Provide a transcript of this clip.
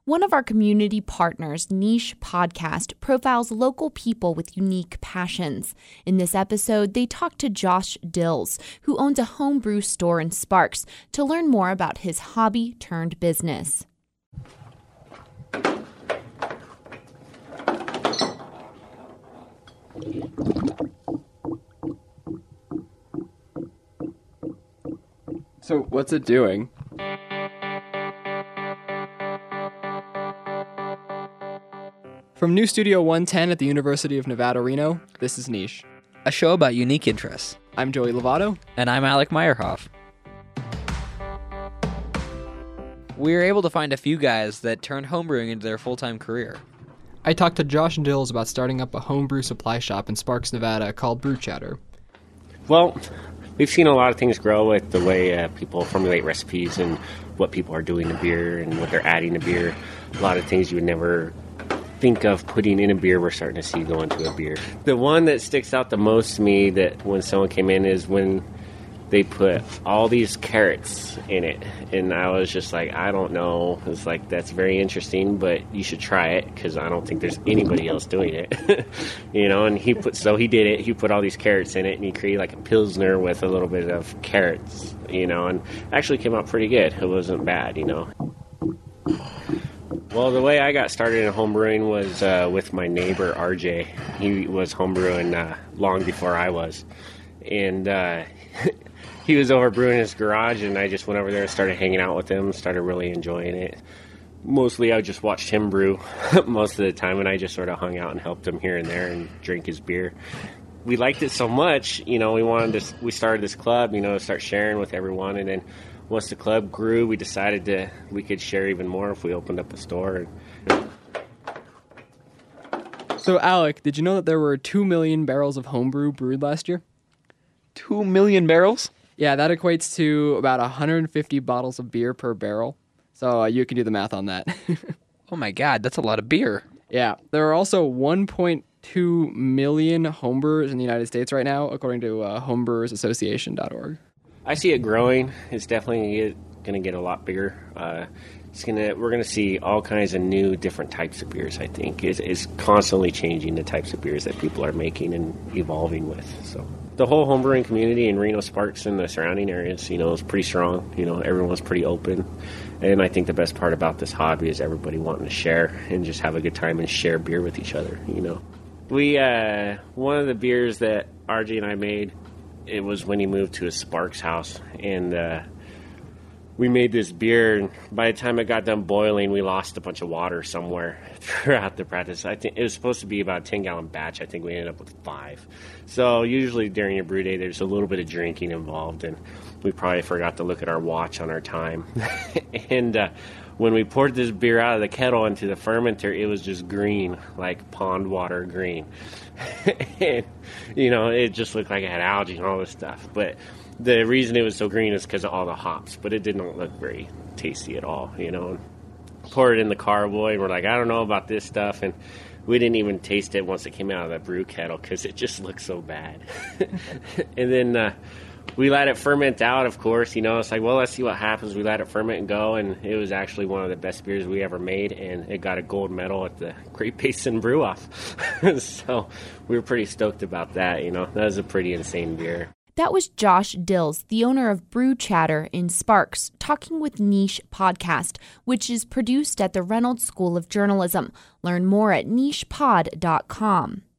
One of our community partners, Niche Podcast, profiles local people with unique passions. In this episode, they talk to Josh Dills, who owns a homebrew store in Sparks, to learn more about his hobby turned business. So what's it doing? From New Studio 110 at the University of Nevada, Reno, this is Niche. A show about unique interests. I'm Joey Lovato. And I'm Alec Meyerhoff. We were able to find a few guys that turned homebrewing into their full-time career. I talked to Josh Dills about starting up a homebrew supply shop in Sparks, Nevada called Brew Chatter. Well, we've seen a lot of things grow with the way people formulate recipes and what people are doing to beer and what they're adding to beer. A lot of things you would never think of putting in a beer, we're starting to see go into a beer. The one that sticks out the most to me that when someone came in is when they put all these carrots in it. And I was just like, I don't know. It's like, that's very interesting, but you should try it because I don't think there's anybody else doing it. And he did it. He put all these carrots in it and he created like a Pilsner with a little bit of carrots, and actually came out pretty good. It wasn't bad, Well, the way I got started in homebrewing was with my neighbor, RJ. He was homebrewing long before I was. And he was over brewing in his garage, and I just went over there and started hanging out with him, started really enjoying it. Mostly I just watched him brew most of the time, and I just sort of hung out and helped him here and there and drink his beer. We liked it so much, we started this club, to start sharing with everyone, and then once the club grew, we decided we could share even more if we opened up a store. So, Alec, did you know that there were 2 million barrels of homebrew brewed last year? 2 million barrels? Yeah, that equates to about 150 bottles of beer per barrel. So you can do the math on that. Oh my God, that's a lot of beer. Yeah, there are also 1.2 million homebrewers in the United States right now, according to homebrewersassociation.org. I see it growing. It's definitely going to get a lot bigger. We're going to see all kinds of new, different types of beers. I think it's constantly changing the types of beers that people are making and evolving with. So the whole homebrewing community in Reno, Sparks, and the surrounding areas, is pretty strong. Everyone's pretty open, and I think the best part about this hobby is everybody wanting to share and just have a good time and share beer with each other. We one of the beers that RJ and I made. It was when he moved to his Sparks house, and we made this beer, and by the time it got done boiling, we lost a bunch of water somewhere throughout the practice. I think it was supposed to be about a 10-gallon batch. I think we ended up with 5. So usually during your brew day, there's a little bit of drinking involved, and we probably forgot to look at our watch on our time. And when we poured this beer out of the kettle into the fermenter, it was just green, like pond water green. And, it just looked like it had algae and all this stuff. But the reason it was so green is because of all the hops. But it didn't look very tasty at all, Poured it in the carboy, and we're like, I don't know about this stuff. And we didn't even taste it once it came out of the brew kettle because it just looked so bad. And then we let it ferment out, of course. It's like, well, let's see what happens. We let it ferment and go, and it was actually one of the best beers we ever made, and it got a gold medal at the Great Basin Brew-Off. So we were pretty stoked about that. That was a pretty insane beer. That was Josh Dills, the owner of Brew Chatter in Sparks, talking with Niche Podcast, which is produced at the Reynolds School of Journalism. Learn more at nichepod.com.